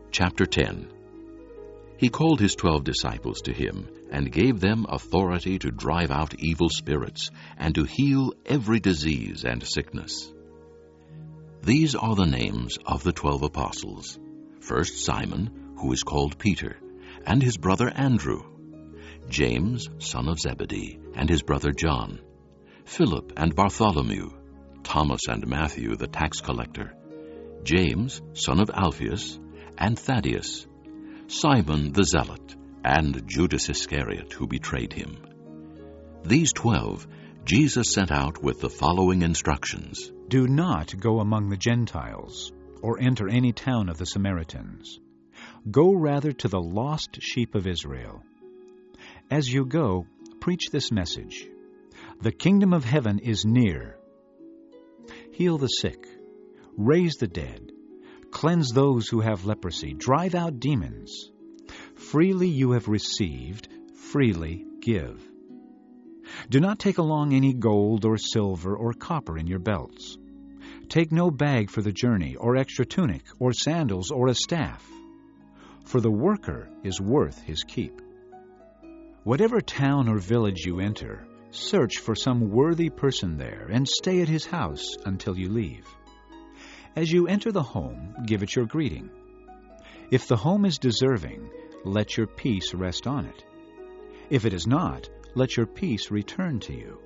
Chapter 10. He called his 12 disciples to him, and gave them authority to drive out evil spirits, and to heal every disease and sickness. These are the names of the 12 apostles. First Simon, who is called Peter, and his brother Andrew. James, son of Zebedee, and his brother John. Philip and Bartholomew. Thomas and Matthew, the tax collector. James, son of Alphaeus, and Thaddeus. Simon the Zealot, and Judas Iscariot, who betrayed him. These 12 Jesus sent out with the following instructions. Do not go among the Gentiles, or enter any town of the Samaritans. Go rather to the lost sheep of Israel. As you go, preach this message. The kingdom of heaven is near. Heal the sick, raise the dead, cleanse those who have leprosy, drive out demons. Freely you have received, freely give. Do not take along any gold or silver or copper in your belts. Take no bag for the journey, or extra tunic, or sandals, or a staff. For the worker is worth his keep. Whatever town or village you enter, search for some worthy person there, and stay at his house until you leave. As you enter the home, give it your greeting. If the home is deserving, let your peace rest on it. If it is not, let your peace return to you.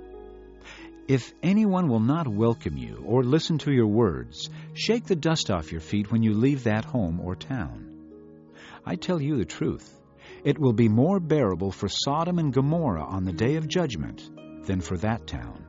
If anyone will not welcome you or listen to your words, shake the dust off your feet when you leave that home or town. I tell you the truth, it will be more bearable for Sodom and Gomorrah on the day of judgment than for that town.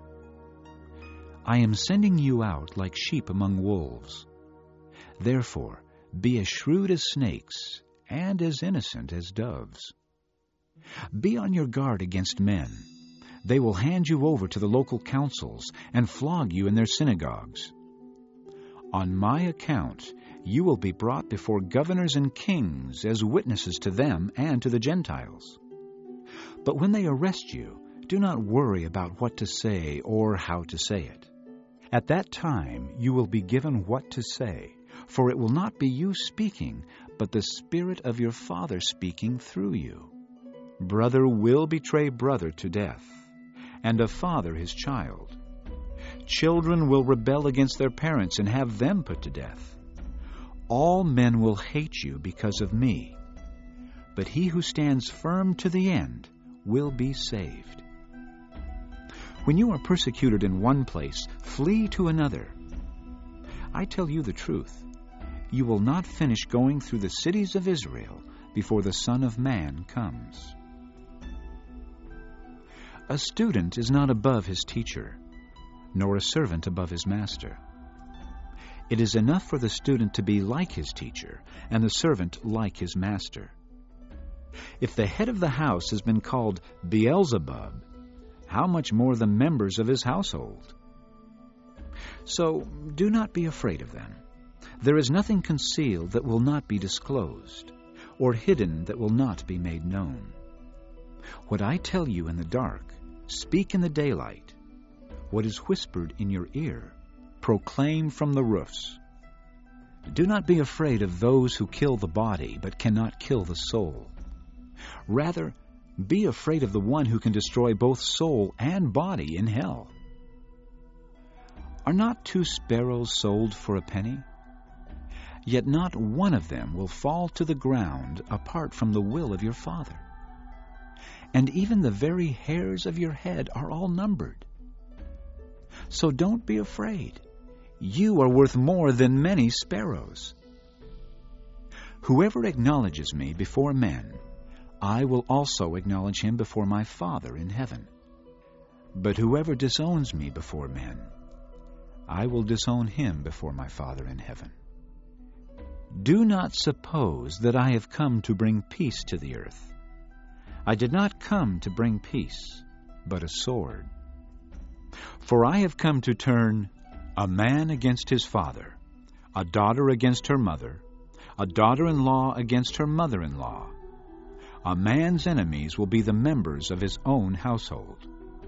I am sending you out like sheep among wolves. Therefore, be as shrewd as snakes and as innocent as doves. Be on your guard against men. They will hand you over to the local councils and flog you in their synagogues. On my account, you will be brought before governors and kings as witnesses to them and to the Gentiles. But when they arrest you, do not worry about what to say or how to say it. At that time you will be given what to say, for it will not be you speaking, but the Spirit of your Father speaking through you. Brother will betray brother to death, and a father his child. Children will rebel against their parents and have them put to death. All men will hate you because of me, but he who stands firm to the end will be saved. When you are persecuted in one place, flee to another. I tell you the truth, you will not finish going through the cities of Israel before the Son of Man comes. A student is not above his teacher, nor a servant above his master. It is enough for the student to be like his teacher, and the servant like his master. If the head of the house has been called Beelzebub, how much more the members of his household? So do not be afraid of them. There is nothing concealed that will not be disclosed, or hidden that will not be made known. What I tell you in the dark, speak in the daylight. What is whispered in your ear, proclaim from the roofs. Do not be afraid of those who kill the body, but cannot kill the soul. Rather, be afraid of the one who can destroy both soul and body in hell. Are not 2 sparrows sold for a penny? Yet not one of them will fall to the ground apart from the will of your Father. And even the very hairs of your head are all numbered. So don't be afraid. You are worth more than many sparrows. Whoever acknowledges me before men, I will also acknowledge him before my Father in heaven. But whoever disowns me before men, I will disown him before my Father in heaven. Do not suppose that I have come to bring peace to the earth. I did not come to bring peace, but a sword. For I have come to turn a man against his father, a daughter against her mother, a daughter-in-law against her mother-in-law. A man's enemies will be the members of his own household.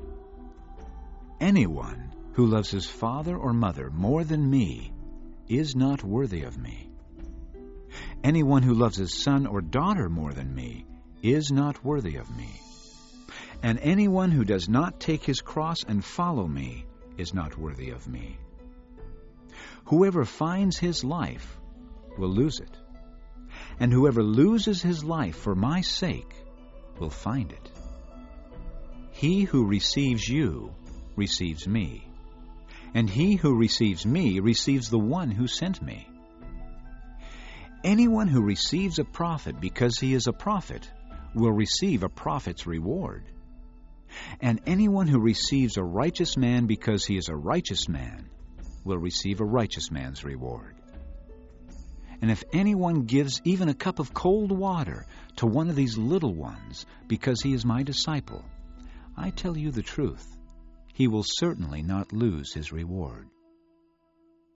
Anyone who loves his father or mother more than me is not worthy of me. Anyone who loves his son or daughter more than me is not worthy of me. And anyone who does not take his cross and follow me is not worthy of me. Whoever finds his life will lose it, and whoever loses his life for my sake will find it. He who receives you receives me, and he who receives me receives the one who sent me. Anyone who receives a prophet because he is a prophet will receive a prophet's reward. And anyone who receives a righteous man because he is a righteous man will receive a righteous man's reward. And if anyone gives even a cup of cold water to one of these little ones because he is my disciple, I tell you the truth, he will certainly not lose his reward.